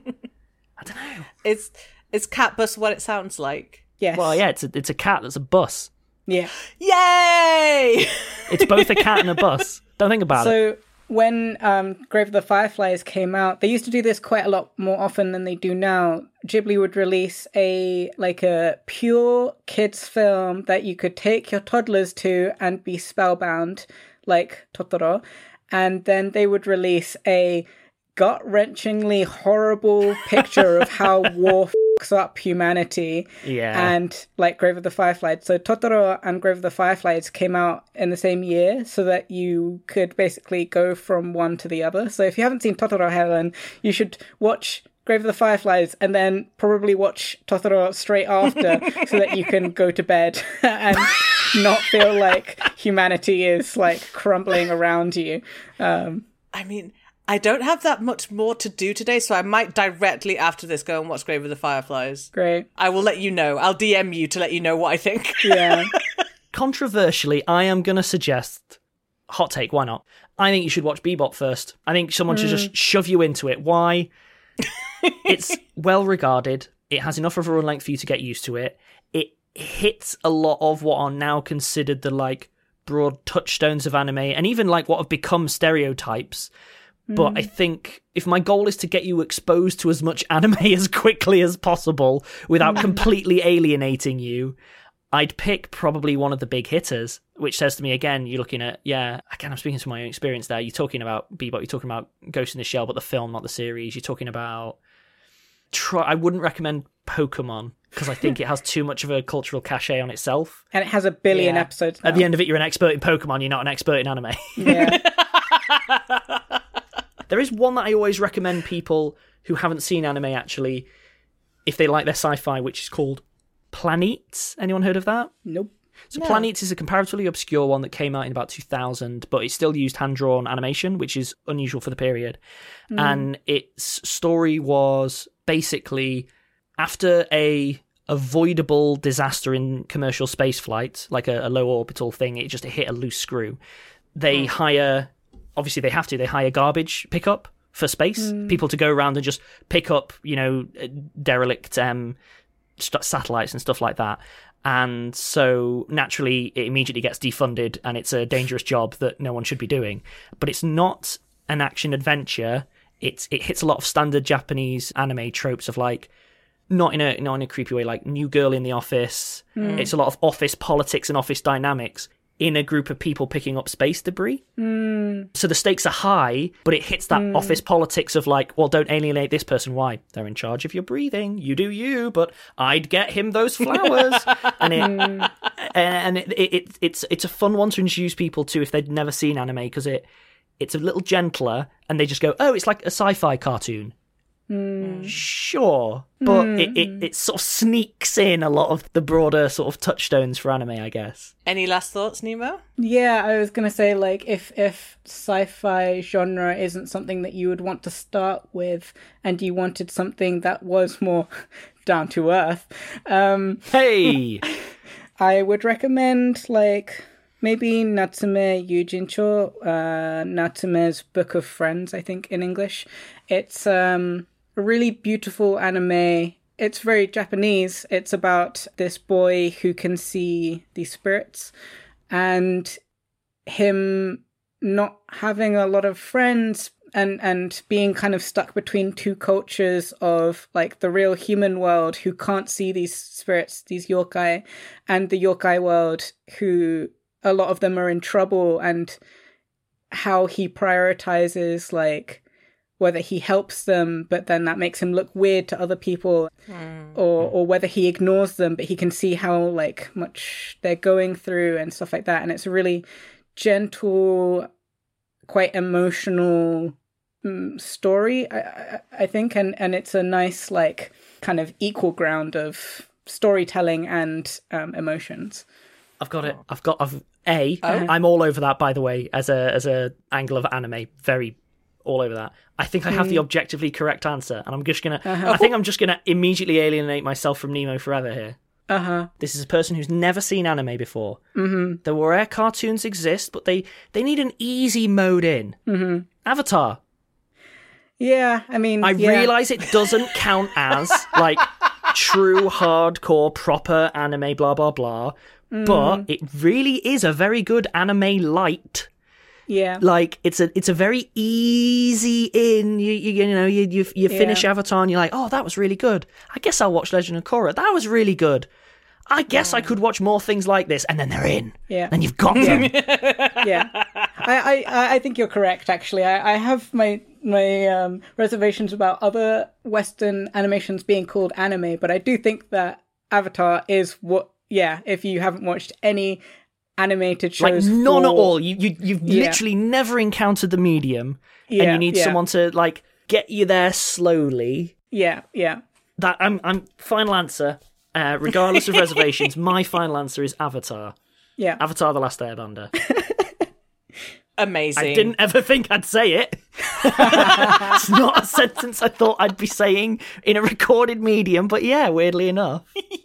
I don't know. Is is Cat Bus what it sounds like? Yes. Well, yeah, it's a, it's a cat that's a bus. Yeah. Yay! It's both a cat and a bus. Don't think about so, it. So when um, Grave of the Fireflies came out, they used to do this quite a lot more often than they do now. Ghibli would release a like a pure kids film that you could take your toddlers to and be spellbound, like Totoro. And then they would release a gut-wrenchingly horrible picture of how war fucks up humanity. Yeah. And like Grave of the Fireflies. So Totoro and Grave of the Fireflies came out in the same year so that you could basically go from one to the other. So if you haven't seen Totoro, Helen, you should watch Grave of the Fireflies and then probably watch Totoro straight after so that you can go to bed and not feel like humanity is like crumbling around you. Um, I mean, I don't have that much more to do today, so I might directly after this go and watch Grave of the Fireflies. Great. I will let you know. I'll D M you to let you know what I think. Yeah. Controversially, I am going to suggest, hot take, why not? I think you should watch Bebop first. I think someone mm. should just shove you into it. Why? It's well regarded. It has enough of a run length for you to get used to it. It hits a lot of what are now considered the like broad touchstones of anime, and even like what have become stereotypes. But mm. I think if my goal is to get you exposed to as much anime as quickly as possible without completely alienating you, I'd pick probably one of the big hitters, which says to me, again, you're looking at, yeah, again, I'm speaking from my own experience there. You're talking about Bebop, you're talking about Ghost in the Shell, but the film, not the series. You're talking about, try, I wouldn't recommend Pokemon, because I think it has too much of a cultural cachet on itself. And it has a billion yeah. episodes now. At the end of it, you're an expert in Pokemon, you're not an expert in anime. Yeah. There is one that I always recommend people who haven't seen anime, actually, if they like their sci-fi, which is called Planeets. Anyone heard of that? Nope. So no. Planeets is a comparatively obscure one that came out in about two thousand, but it still used hand-drawn animation, which is unusual for the period. Mm. And its story was basically after a avoidable disaster in commercial spaceflight, like a, a low orbital thing, it just hit a loose screw. They mm. hire... Obviously, they have to. They hire garbage pickup for space. Mm. People to go around and just pick up, you know, derelict um, st- satellites and stuff like that. And so, naturally, it immediately gets defunded, and it's a dangerous job that no one should be doing. But it's not an action-adventure. It's, it hits a lot of standard Japanese anime tropes of, like, not in a not in a creepy way, like New Girl in the Office. Mm. It's a lot of office politics and office dynamics in a group of people picking up space debris. Mm. So the stakes are high, but it hits that mm. office politics of like, well, don't alienate this person. Why? They're in charge of your breathing. You do you, but I'd get him those flowers. and it, mm. and it, it, it, it's it's a fun one to introduce people to if they'd never seen anime, because it it's a little gentler, and they just go, oh, it's like a sci-fi cartoon. Mm. Sure, but mm. it, it, it sort of sneaks in a lot of the broader sort of touchstones for anime, I guess. Any last thoughts, Nemo? Yeah, I was going to say, like, if, if sci-fi genre isn't something that you would want to start with, and you wanted something that was more down to earth, um, hey, I would recommend, like, maybe Natsume Yujincho, uh, Natsume's Book of Friends, I think, in English. It's um, a really beautiful anime. It's very Japanese. It's about this boy who can see these spirits, and him not having a lot of friends, and, and being kind of stuck between two cultures of like the real human world who can't see these spirits, these yokai, and the yokai world who a lot of them are in trouble, and how he prioritizes like whether he helps them, but then that makes him look weird to other people, mm. or or whether he ignores them, but he can see how like much they're going through and stuff like that. And it's a really gentle, quite emotional, um, story, I, I, I think, and, and it's a nice, like, kind of equal ground of storytelling and um, emotions. I've got it. I've got. I've a. Oh. I'm all over that, by the way, as a as a angle of anime. Very all over that. I think I have mm. the objectively correct answer, and I'm just gonna. Uh-huh. I think I'm just gonna immediately alienate myself from Nemo forever here. Uh huh. This is a person who's never seen anime before. Mm-hmm. The rare cartoons exist, but they they need an easy mode in. Mm-hmm. Avatar. Yeah, I mean, I yeah. realise it doesn't count as like true hardcore proper anime, blah blah blah. Mm. But it really is a very good anime light. Yeah, like it's a it's a very easy in. You you, you know you you, you finish yeah. Avatar and you're like, oh, that was really good. I guess I'll watch Legend of Korra. That was really good. I guess yeah. I could watch more things like this, and then they're in. Yeah, and you've got them. yeah, I, I I think you're correct. Actually, I, I have my my um, reservations about other Western animations being called anime, but I do think that Avatar is what. Yeah, if you haven't watched any animated shows, like none for... at all, you, you you've yeah. literally never encountered the medium, yeah, and you need yeah. someone to like get you there slowly. Yeah, yeah. That I'm I'm final answer, uh, regardless of reservations. My final answer is Avatar. Yeah, Avatar: The Last Airbender. Amazing. I didn't ever think I'd say it. It's not a sentence I thought I'd be saying in a recorded medium, but yeah, weirdly enough.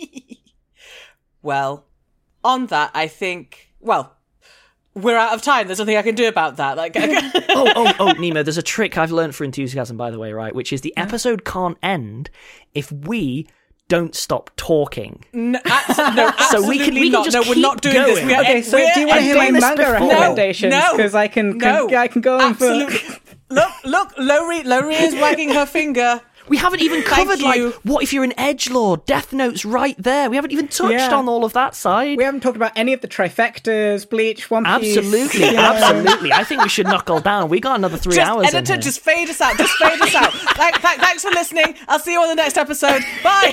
Well, on that, I think, well, we're out of time. There's nothing I can do about that. Like, oh, oh, oh, Nemo, there's a trick I've learned for Enthusiasm, by the way, right? Which is the episode can't end if we don't stop talking. No, abs- no absolutely so we can, we not. can just no, keep we're not doing going. this. We are, okay, so do you want to hear my manga before. recommendations? No, Because I can, no, can, I can go on absolutely. for... Look, look, Lowry, Lowry is wagging her finger. We haven't even Thank covered, you. like, what if you're an edgelord? Death Note's right there. We haven't even touched Yeah. on all of that side. We haven't talked about any of the trifectas, Bleach, One Piece. Absolutely, Yeah. absolutely. I think we should knuckle down. We got another three just, hours editor, in here. just fade us out. Just fade us out. Th- th- thanks for listening. I'll see you on the next episode. Bye.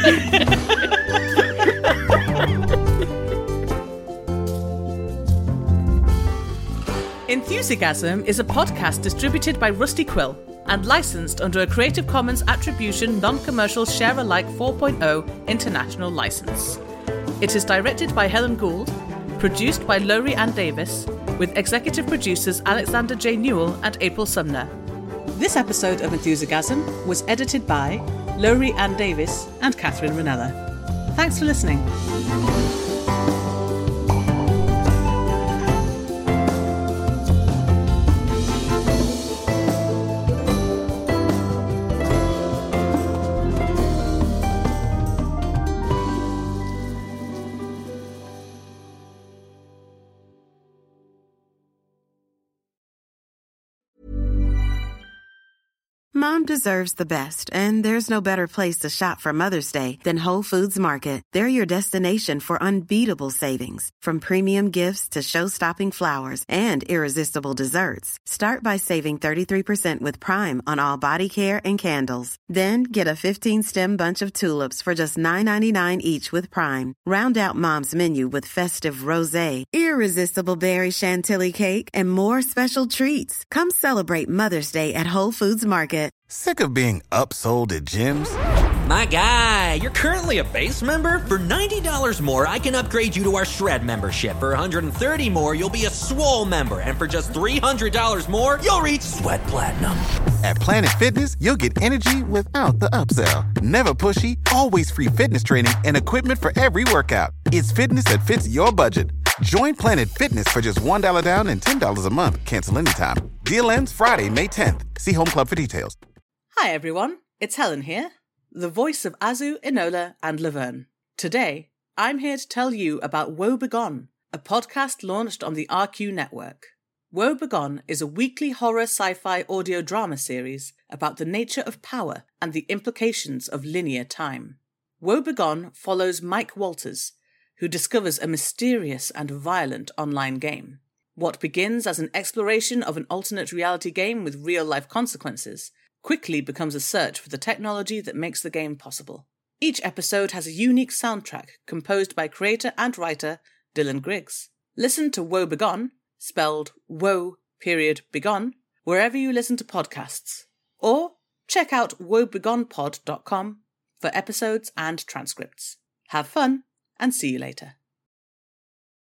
Enthusiasm is a podcast distributed by Rusty Quill and licensed under a Creative Commons Attribution Non-Commercial Share-alike four point oh International License. It is directed by Helen Gould, produced by Lowry Ann Davis, with executive producers Alexander J. Newell and April Sumner. This episode of Enthusiasm was edited by Lowry Ann Davis and Catherine Ranella. Thanks for listening. Mom deserves the best, and there's no better place to shop for Mother's Day than Whole Foods Market. They're your destination for unbeatable savings, from premium gifts to show-stopping flowers and irresistible desserts. Start by saving thirty-three percent with Prime on all body care and candles. Then get a fifteen-stem bunch of tulips for just nine ninety-nine each with Prime. Round out Mom's menu with festive rosé, irresistible berry chantilly cake, and more special treats. Come celebrate Mother's Day at Whole Foods Market. Sick of being upsold at gyms? My guy, you're currently a base member? For ninety dollars more, I can upgrade you to our Shred membership. For one hundred thirty dollars more, you'll be a Swole member. And for just three hundred dollars more, you'll reach Sweat Platinum. At Planet Fitness, you'll get energy without the upsell. Never pushy, always free fitness training and equipment for every workout. It's fitness that fits your budget. Join Planet Fitness for just one dollar down and ten dollars a month. Cancel anytime. Deal ends Friday, May tenth. See Home Club for details. Hi everyone, it's Helen here, the voice of Azu, Enola and Laverne. Today, I'm here to tell you about Woe Begone, a podcast launched on the R Q network. Woe Begone is a weekly horror sci-fi audio drama series about the nature of power and the implications of linear time. Woe Begone follows Mike Walters, who discovers a mysterious and violent online game. What begins as an exploration of an alternate reality game with real-life consequences quickly becomes a search for the technology that makes the game possible. Each episode has a unique soundtrack composed by creator and writer Dylan Griggs. Listen to Woe Begone, spelled Woe period Begone, wherever you listen to podcasts, or check out woebegonepod dot com for episodes and transcripts. Have fun, and see you later.